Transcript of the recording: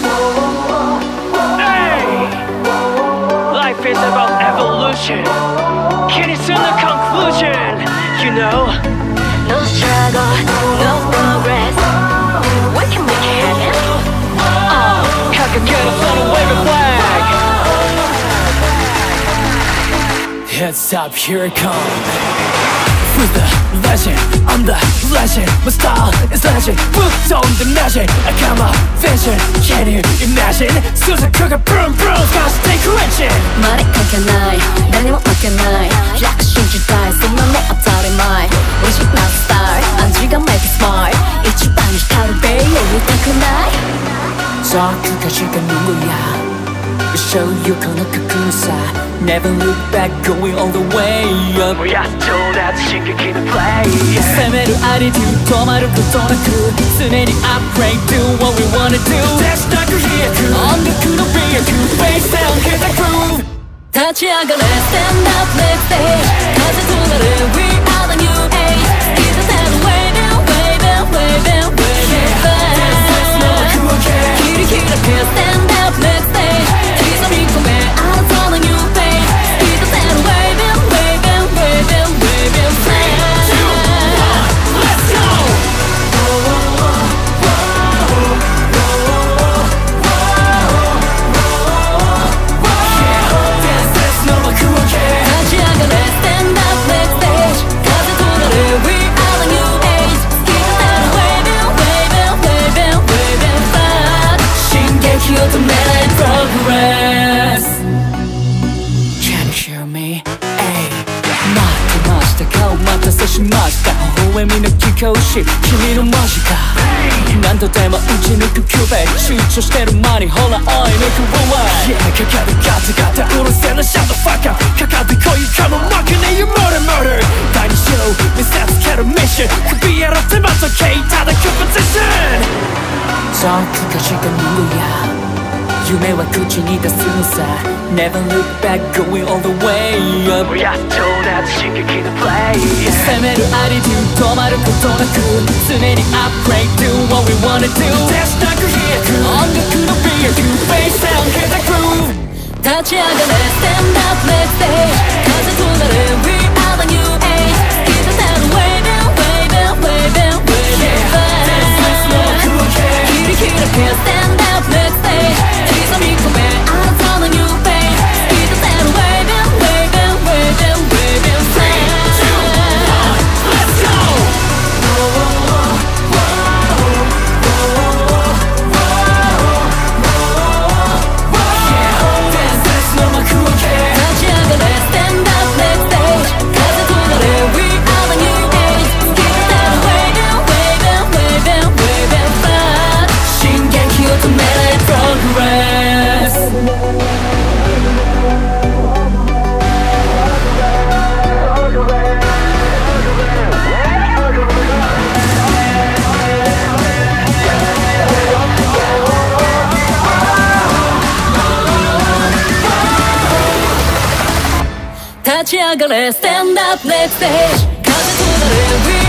Hey! Life is about evolution. Can you see the conclusion? You know? No struggle, no progress. We can make it happen. How can get us on a waving flag? Heads up, here it comes. Who's the legend? I'm the legend. My style is legend. Booked on the magic. I got my vision. Can you imagine? Susan Kruger, boom, boom. Gotta stay quenching. 말이 끊겨나이 날 맡겨나이 약신주다이 손만내 앞다리 마이 우리 집 my style 안지가 make it smart 일주반이 하루베이 일단 그날 저 그까지가 누구야 Show you gonna cocoon Never look back, going all the way up We are still that 신기키는 play 攻めるアリテュー止まることなく常に upgrade, do what we wanna do 手したく飛躍音楽の美薬 Face down, hit the groove 立ち上がれ stand up, let's stay 風となれ we are the new age 好きだせる waving, waving, waving, waving fast の幕開けキリキラけ stand up, let's stay 刻み込め I saw the new face 好きだせる waving, waving, waving, waving fast 3, 2, 1, let's go! Dance, dance の幕開け立ち上がれ stand up, let's stage 風となれ we are the new age 好きだせる waving, waving, waving, waving fast 進撃を止めない progress Can you hear me? 待ってましたかお待たせしました微笑みの貴公子君のマジか何度でも打ち抜くキューベ集中してる間にほら追い抜く Yeah かかる風がうるせえなシャットファッカーかかってこいかも負けねえよ Murder Murder 第二章見せつけるミッション首やらってまとけただコンポジションジャンクがしか無理や夢は口に出すのさ Never look back, going all the way up We are still that 신기키는 play 攻めるアリテュー止まることなく常に upgrade, do what we wanna do 手したく飛躍音楽の美薬 Face down, hit the groove 立ち上がれ stand up, let's stay 風となれ we are the new age 好きだせる waving, waving, waving, waving fast の幕開けキリキラけ stand up, let's stay 刻み込め I saw the new face 好きだせる waving, waving, waving, waving fast 3, 2, 1, let's go! Dance, dance の幕開け立ち上がれ stand up, let's stage 風となれ we are the new age 好きだせる waving, waving, waving, waving fast 進撃を止めない progress立ち上がれ stand up, let's stage 風となれ we